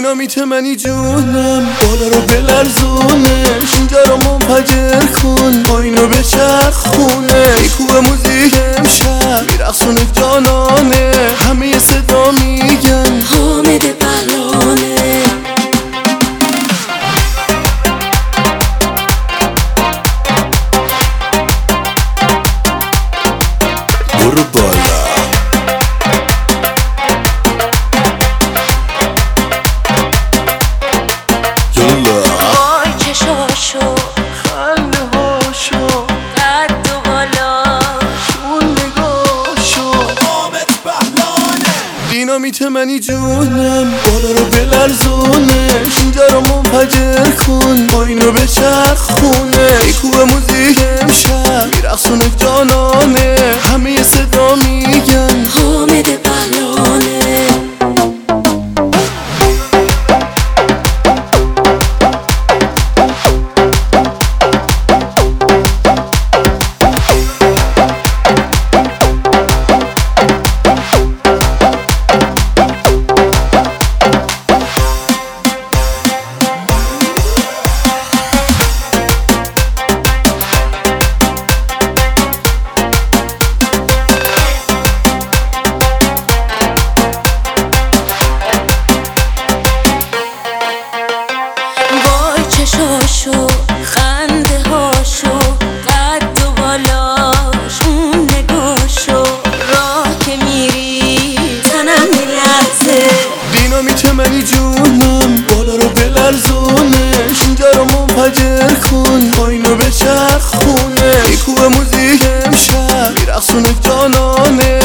دینامیت منی جونم، بالا رو بلرزونش، اینجا رو منفجر کن، پایینو بچرخونه، میکوبه موزیک امشب میرقصونه جانانه، همه یه صدا میگن حامد بهرانه. برو بالا یالا وای چشاشو، خنده هاشو، قد و بالاش، اون نگاشو، حامد بهرانه. دینامیت منی جونم، بالا رو بلرزونش، اینجا رو منفجر کن، پایینو بچرخونه، میکوبه موزیک امشب میرقصونه جانانه، همه یه صدا میگن حامد بهرانه. چشاشو، خنده هاشو، قد و بالاش، اون نگاشو، راه که میری تنم میلرزه. دینامیت منی جونم، بالا رو بلرزونش، اینجا رو منفجر کن، پایینو بچرخونه، میکوبه موزیک امشب میرقصونه جانانه،